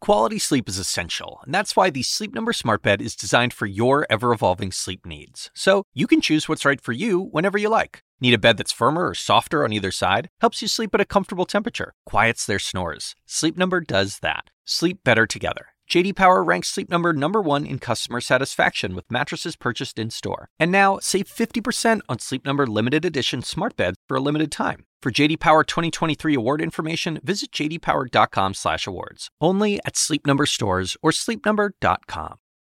Quality sleep is essential, and that's why the Sleep Number Smart Bed is designed for your ever-evolving sleep needs. So you can choose what's right for you whenever you like. Need a bed that's firmer or softer on either side? Helps you sleep at a comfortable temperature, quiets their snores. Sleep Number does that. Sleep better together. J.D. Power ranks Sleep Number #1 in customer satisfaction with mattresses purchased in-store. And now, save 50% on Sleep Number limited edition smart beds for a limited time. For J.D. Power 2023 award information, visit jdpower.com/awards. Only at Sleep Number stores or sleepnumber.com.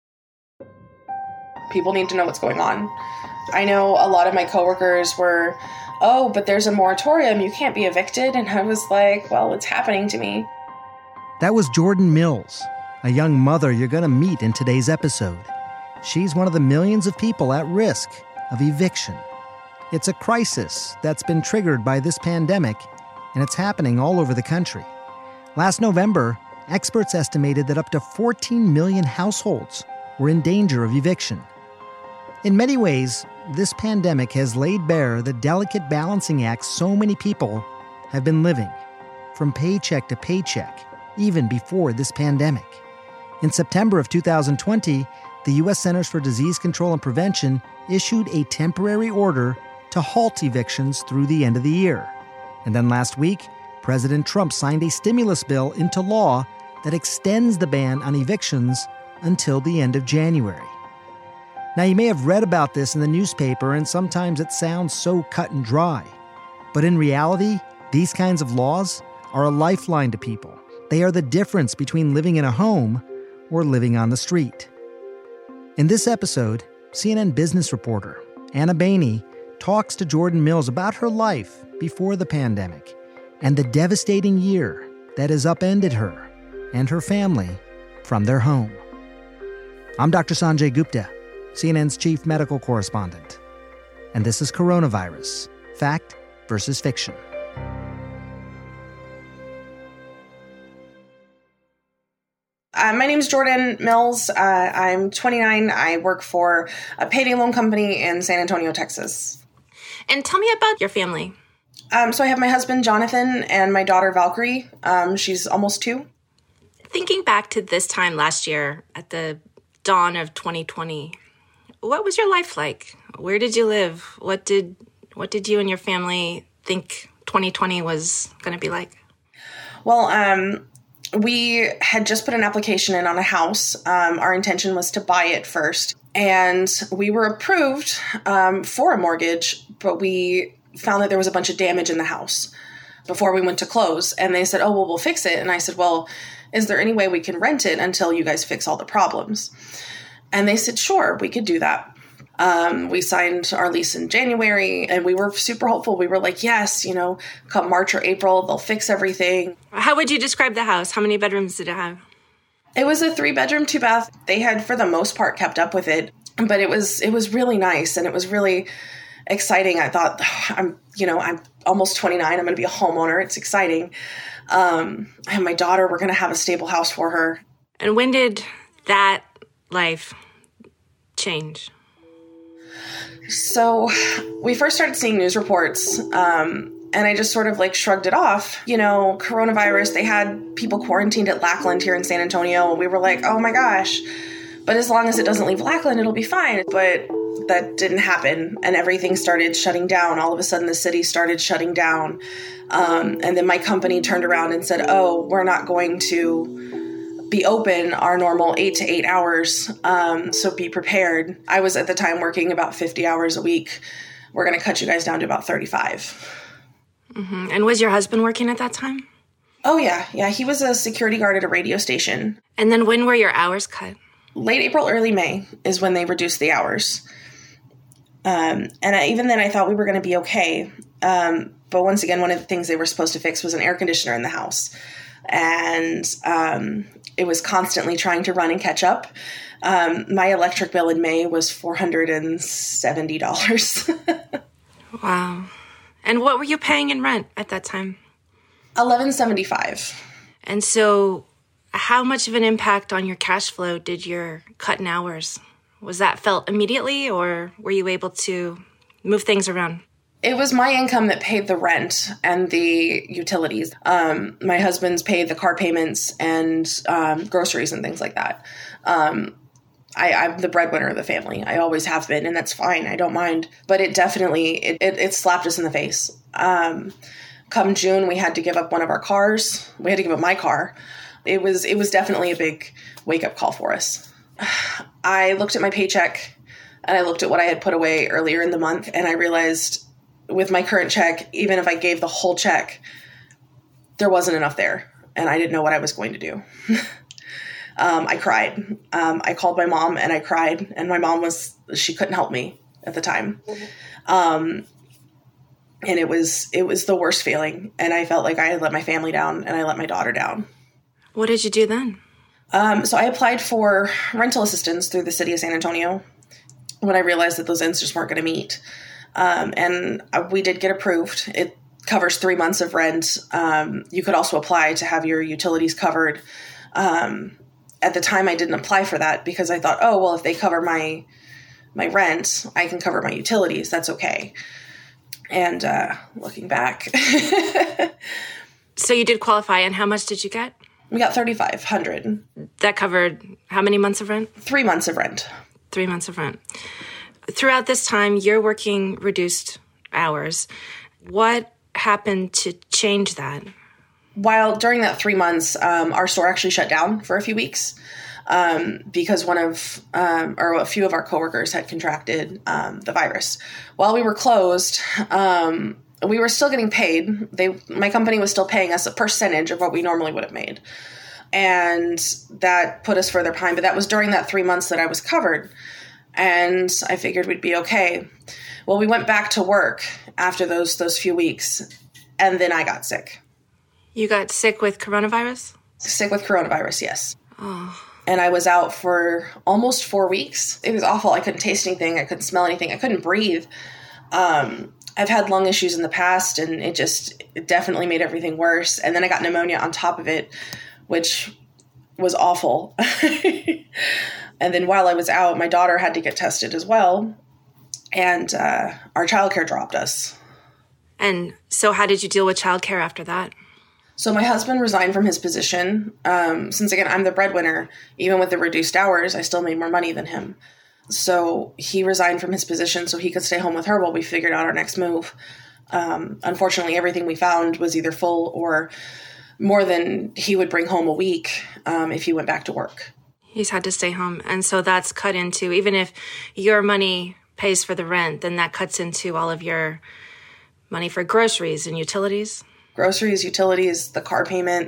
People need to know what's going on. I know a lot of my coworkers were, oh, but there's a moratorium, you can't be evicted. And I was like, well, it's happening to me. That was Jordan Mills, a young mother you're going to meet in today's episode. She's one of the millions of people at risk of eviction. It's a crisis that's been triggered by this pandemic, and it's happening all over the country. Last November, experts estimated that up to 14 million households were in danger of eviction. In many ways, this pandemic has laid bare the delicate balancing act so many people have been living, from paycheck to paycheck, even before this pandemic. In September of 2020, the U.S. Centers for Disease Control and Prevention issued a temporary order to halt evictions through the end of the year. And then last week, President Trump signed a stimulus bill into law that extends the ban on evictions until the end of January. Now, you may have read about this in the newspaper, and sometimes it sounds so cut and dry. But in reality, these kinds of laws are a lifeline to people. They are the difference between living in a home or living on the street. In this episode, CNN business reporter Anna Bainey talks to Jordan Mills about her life before the pandemic and the devastating year that has upended her and her family from their home. I'm Dr. Sanjay Gupta, CNN's chief medical correspondent, and this is Coronavirus: Fact versus Fiction. My name is Jordan Mills. I'm 29. I work for a payday loan company in San Antonio, Texas. And tell me about your family. So I have my husband, Jonathan, and my daughter, Valkyrie. She's almost 2. Thinking back to this time last year, at the dawn of 2020, what was your life like? Where did you live? What did you and your family think 2020 was going to be like? Well, we had just put an application in on a house. Our intention was to buy it first. And we were approved for a mortgage, but we found that there was a bunch of damage in the house before we went to close. And they said, oh, well, we'll fix it. And I said, well, is there any way we can rent it until you guys fix all the problems? And they said, sure, we could do that. We signed our lease in January, and we were super hopeful. We were like, yes, come March or April, they'll fix everything. How would you describe the house? How many bedrooms did it have? It was a 3-bedroom, 2-bath. They had, for the most part, kept up with it, but it was really nice, and it was really exciting. I thought, I'm almost 29. I'm going to be a homeowner. It's exciting. I have my daughter. We're going to have a stable house for her. And when did that life change? So we first started seeing news reports, and I just sort of shrugged it off. Coronavirus, they had people quarantined at Lackland here in San Antonio. We were like, oh my gosh, but as long as it doesn't leave Lackland, it'll be fine. But that didn't happen, and everything started shutting down. All of a sudden, the city started shutting down. And then my company turned around and said, oh, we're not going to be open our normal 8 to 8 hours. So be prepared. I was at the time working about 50 hours a week. We're going to cut you guys down to about 35. Mm-hmm. And was your husband working at that time? Oh, yeah. Yeah, he was a security guard at a radio station. And then when were your hours cut? Late April, early May is when they reduced the hours. Even then I thought we were going to be okay. But once again, one of the things they were supposed to fix was an air conditioner in the house. And it was constantly trying to run and catch up. My electric bill in May was $470. Wow. And what were you paying in rent at that time? $11.75. And so how much of an impact on your cash flow did your cut in hours? Was that felt immediately, or were you able to move things around? It was my income that paid the rent and the utilities. My husband's paid the car payments and groceries and things like that. I'm the breadwinner of the family. I always have been, and that's fine. I don't mind. But it definitely, it slapped us in the face. Come June, we had to give up one of our cars. We had to give up my car. It was definitely a big wake-up call for us. I looked at my paycheck, and I looked at what I had put away earlier in the month, and I realized with my current check, even if I gave the whole check, there wasn't enough there, and I didn't know what I was going to do. I cried. I called my mom, and I cried, and my mom she couldn't help me at the time. And it was the worst feeling, and I felt like I had let my family down, and I let my daughter down. What did you do then? So I applied for rental assistance through the city of San Antonio when I realized that those ends just weren't going to meet. And we did get approved. It covers 3 months of rent. You could also apply to have your utilities covered. At the time, I didn't apply for that because I thought, oh, well, if they cover my rent, I can cover my utilities. That's okay. And looking back. So you did qualify, and how much did you get? We got $3,500. That covered how many months of rent? 3 months of rent. 3 months of rent. Throughout this time, you're working reduced hours. What happened to change that? While during that 3 months, our store actually shut down for a few weeks because a few of our coworkers had contracted the virus. While we were closed, we were still getting paid. My company was still paying us a percentage of what we normally would have made. And that put us further behind. But that was during that 3 months that I was covered. And I figured we'd be okay. Well, we went back to work after those few weeks. And then I got sick. You got sick with coronavirus? Sick with coronavirus, yes. Oh. And I was out for almost 4 weeks. It was awful. I couldn't taste anything. I couldn't smell anything. I couldn't breathe. I've had lung issues in the past, and it definitely made everything worse. And then I got pneumonia on top of it, which was awful. And then while I was out, my daughter had to get tested as well. And our childcare dropped us. And so how did you deal with childcare after that? So my husband resigned from his position. Since, again, I'm the breadwinner, even with the reduced hours, I still made more money than him. So he resigned from his position so he could stay home with her while we figured out our next move. Unfortunately, everything we found was either full or more than he would bring home a week if he went back to work. He's had to stay home. And so that's cut into, even if your money pays for the rent, then that cuts into all of your money for groceries and utilities. Groceries, utilities, the car payment,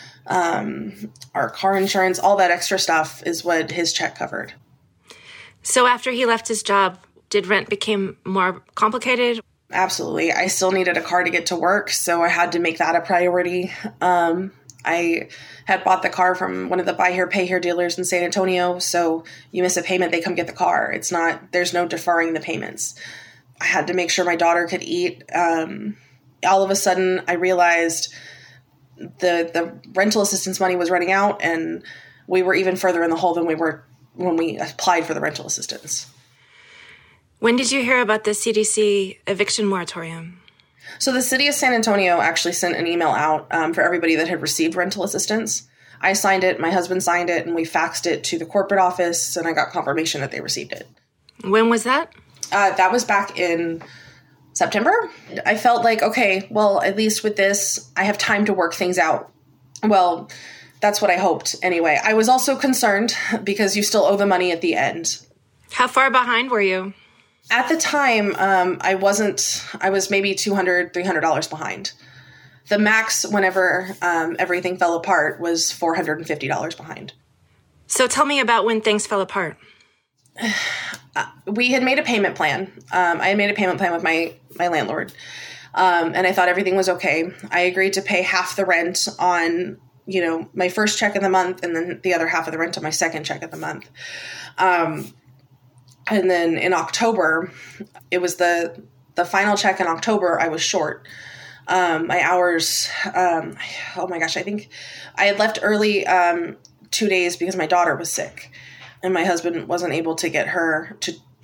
our car insurance, all that extra stuff is what his check covered. So after he left his job, did rent become more complicated? Absolutely. I still needed a car to get to work, so I had to make that a priority. I had bought the car from one of the buy here, pay here dealers in San Antonio, so you miss a payment, they come get the car. There's no deferring the payments. I had to make sure my daughter could eat. All of a sudden, I realized the rental assistance money was running out, and we were even further in the hole than we were when we applied for the rental assistance. When did you hear about the CDC eviction moratorium? So the city of San Antonio actually sent an email out for everybody that had received rental assistance. I signed it, my husband signed it, and we faxed it to the corporate office, and I got confirmation that they received it. When was that? That was back in September. I felt like, okay, well, at least with this, I have time to work things out. Well, that's what I hoped anyway. I was also concerned because you still owe the money at the end. How far behind were you? At the time, I was maybe $200, $300 behind. The max whenever everything fell apart was $450 behind. So tell me about when things fell apart. We had made a payment plan. I had made a payment plan with my landlord, and I thought everything was okay. I agreed to pay half the rent on, my first check of the month, and then the other half of the rent on my second check of the month. And then in October, it was the final check in October, I was short. My hours, oh my gosh, I think I had left early 2 days because my daughter was sick. And my husband wasn't able to get her to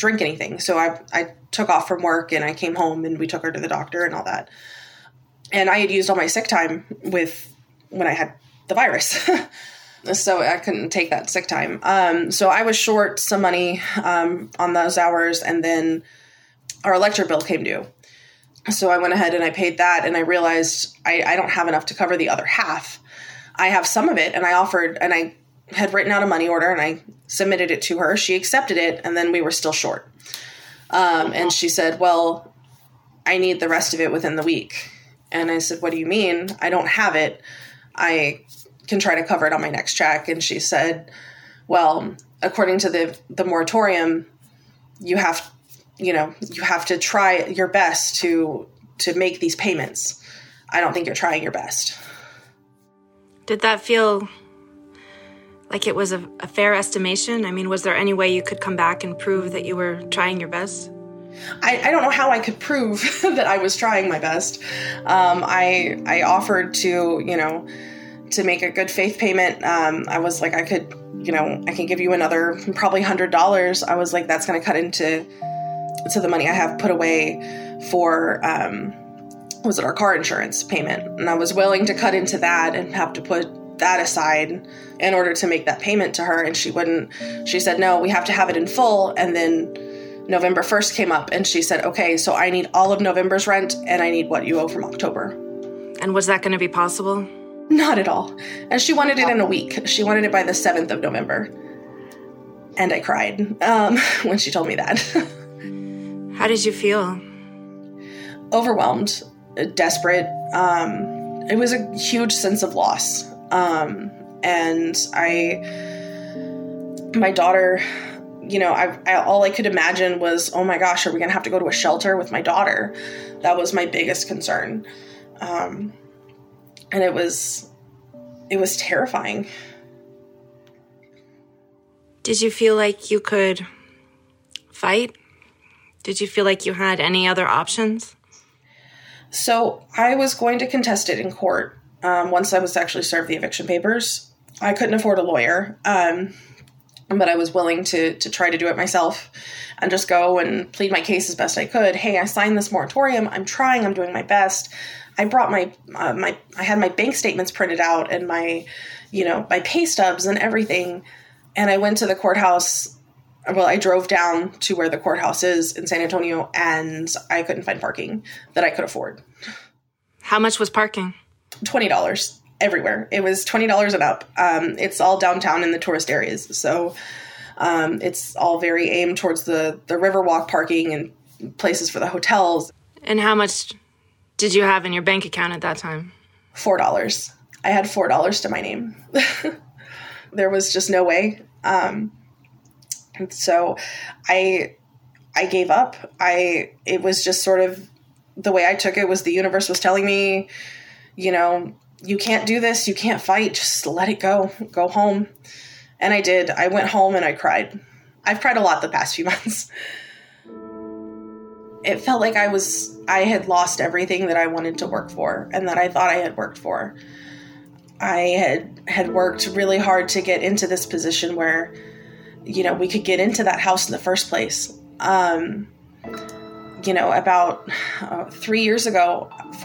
drink anything. So I took off from work and I came home and we took her to the doctor and all that. And I had used all my sick time when I had the virus. So I couldn't take that sick time. So I was short some money on those hours, and then our electric bill came due. So I went ahead and I paid that, and I realized I don't have enough to cover the other half. I have some of it, and I had written out a money order, and I submitted it to her. She accepted it, and then we were still short. And she said, well, I need the rest of it within the week. And I said, what do you mean? I don't have it. I can try to cover it on my next check. And she said, well, according to the moratorium, you have to try your best to make these payments. I don't think you're trying your best. Did that feel like it was a fair estimation? I mean, was there any way you could come back and prove that you were trying your best? I don't know how I could prove that I was trying my best. I offered to make a good faith payment. I was like, I can give you another probably $100. I was like, that's going to cut into the money I have put away for, our car insurance payment. And I was willing to cut into that and have to put that aside in order to make that payment to her. And she said, no, we have to have it in full. And then November 1st came up and she said, okay, so I need all of November's rent and I need what you owe from October. And was that going to be possible? Not at all. And she wanted it in a week. She wanted it by the 7th of November. And I cried when she told me that. How did you feel? Overwhelmed, desperate. It was a huge sense of loss. And my daughter, all I could imagine was, oh my gosh, are we going to have to go to a shelter with my daughter? That was my biggest concern. And it was terrifying. Did you feel like you could fight? Did you feel like you had any other options? So I was going to contest it in court once I was actually served the eviction papers. I couldn't afford a lawyer, but I was willing to try to do it myself and just go and plead my case as best I could. Hey, I signed this moratorium. I'm trying. I'm doing my best. I brought I had my bank statements printed out and my pay stubs and everything. And I went to the courthouse. Well, I drove down to where the courthouse is in San Antonio, and I couldn't find parking that I could afford. How much was parking? $20 everywhere. It was $20 and up. It's all downtown in the tourist areas. So it's all very aimed towards the Riverwalk parking and places for the hotels. And how much did you have in your bank account at that time? $4. I had $4 to my name. There was just no way. And so I gave up. It was just sort of the way I took it was the universe was telling me, you can't do this. You can't fight. Just let it go. Go home. And I did. I went home and I cried. I've cried a lot the past few months. It felt like I had lost everything that I wanted to work for and that I thought I had worked for. I had worked really hard to get into this position where, we could get into that house in the first place. About 4 years ago,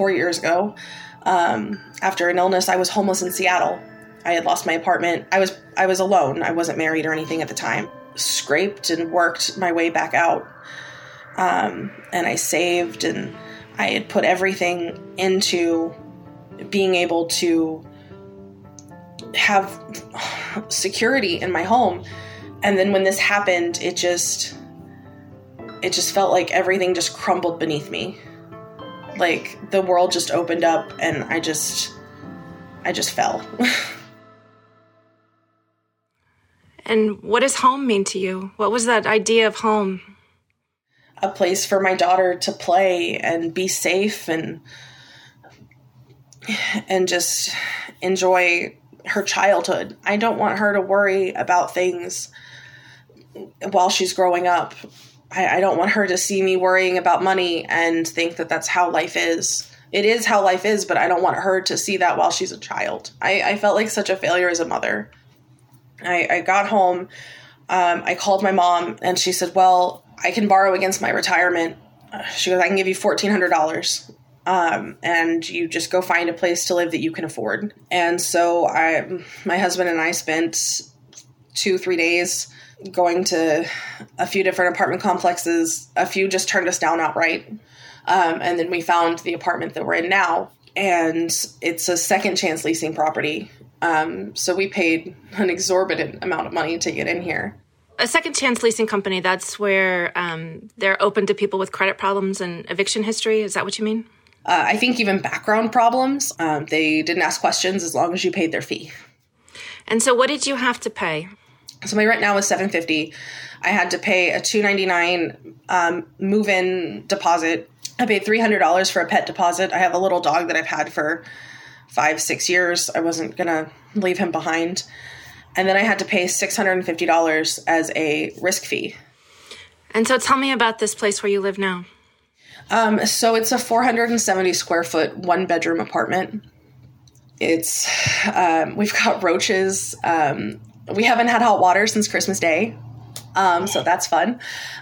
after an illness, I was homeless in Seattle. I had lost my apartment. I was alone. I wasn't married or anything at the time. Scraped and worked my way back out. And I saved and I had put everything into being able to have security in my home. And then when this happened, it just felt like everything just crumbled beneath me. Like the world just opened up and I just fell. And what does home mean to you? What was that idea of home? A place for my daughter to play and be safe and just enjoy her childhood. I don't want her to worry about things while she's growing up. I don't want her to see me worrying about money and think that that's how life is. It is how life is, but I don't want her to see that while she's a child. I felt like such a failure as a mother. I got home, I called my mom and she said, well, I can borrow against my retirement. She goes, I can give you $1,400. And you just go find a place to live that you can afford. And so my husband and I spent 2-3 days going to a few different apartment complexes. A few just turned us down outright. And then we found the apartment that we're in now. And it's a second chance leasing property. So we paid an exorbitant amount of money to get in here. A second chance leasing company, that's where they're open to people with credit problems and eviction history. Is that what you mean? I think even background problems. They didn't ask questions as long as you paid their fee. And so what did you have to pay? So my rent now is $750. I had to pay a $299 move-in deposit. I paid $300 for a pet deposit. I have a little dog that I've had for 5-6 years. I wasn't going to leave him behind. And then I had to pay $650 as a risk fee. And so tell me about this place where you live now. So it's a 470 square foot, 1-bedroom apartment. It's, we've got roaches. We haven't had hot water since Christmas Day. So that's fun.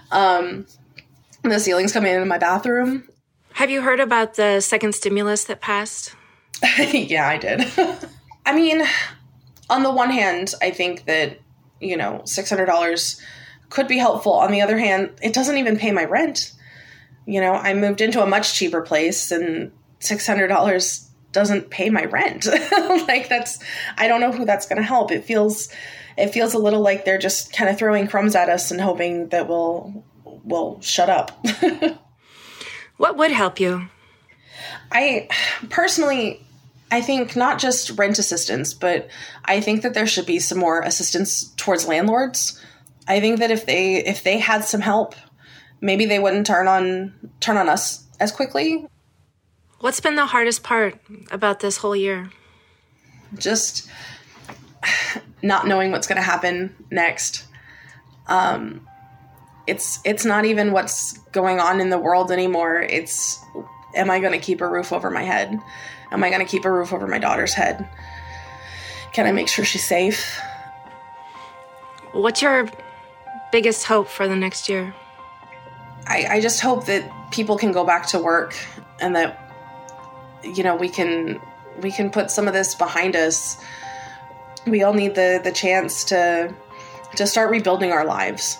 The ceiling's coming in my bathroom. Have you heard about the second stimulus that passed? Yeah, I did. I mean, on the one hand, I think that, $600 could be helpful. On the other hand, it doesn't even pay my rent. I moved into a much cheaper place and $600 doesn't pay my rent. I don't know who that's going to help. It feels a little like they're just kind of throwing crumbs at us and hoping that we'll shut up. What would help you? I think not just rent assistance, but I think that there should be some more assistance towards landlords. I think that if they had some help, maybe they wouldn't turn on us as quickly. What's been the hardest part about this whole year? Just not knowing what's going to happen next. It's not even what's going on in the world anymore. It's, am I going to keep a roof over my head? Am I going to keep a roof over my daughter's head? Can I make sure she's safe? What's your biggest hope for the next year? I just hope that people can go back to work and that, we can put some of this behind us. We all need the chance to start rebuilding our lives.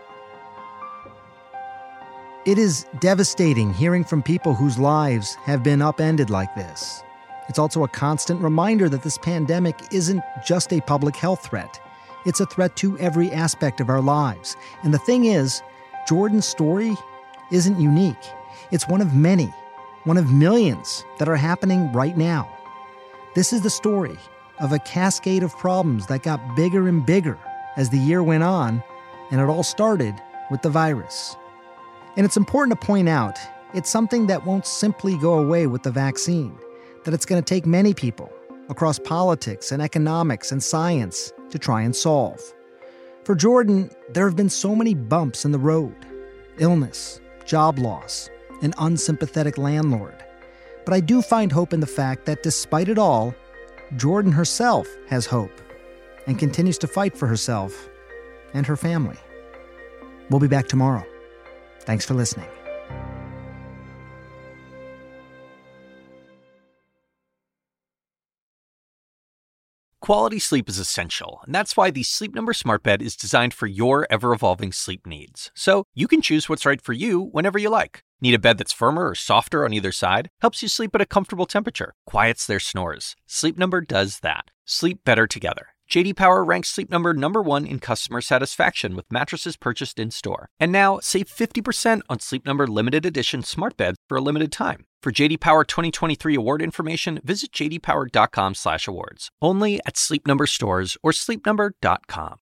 It is devastating hearing from people whose lives have been upended like this. It's also a constant reminder that this pandemic isn't just a public health threat. It's a threat to every aspect of our lives. And the thing is, Jordan's story isn't unique. It's one of many, one of millions that are happening right now. This is the story of a cascade of problems that got bigger and bigger as the year went on, and it all started with the virus. And it's important to point out, it's something that won't simply go away with the vaccine, that it's going to take many people across politics and economics and science to try and solve. For Jordan, there have been so many bumps in the road: illness, job loss, an unsympathetic landlord. But I do find hope in the fact that despite it all, Jordan herself has hope and continues to fight for herself and her family. We'll be back tomorrow. Thanks for listening. Quality sleep is essential, and that's why the Sleep Number Smart Bed is designed for your ever-evolving sleep needs. So you can choose what's right for you whenever you like. Need a bed that's firmer or softer on either side? Helps you sleep at a comfortable temperature. Quiets their snores. Sleep Number does that. Sleep better together. J.D. Power ranks Sleep Number #1 in customer satisfaction with mattresses purchased in-store. And now, save 50% on Sleep Number limited edition smart beds for a limited time. For J.D. Power 2023 award information, visit jdpower.com/awards. Only at Sleep Number stores or sleepnumber.com.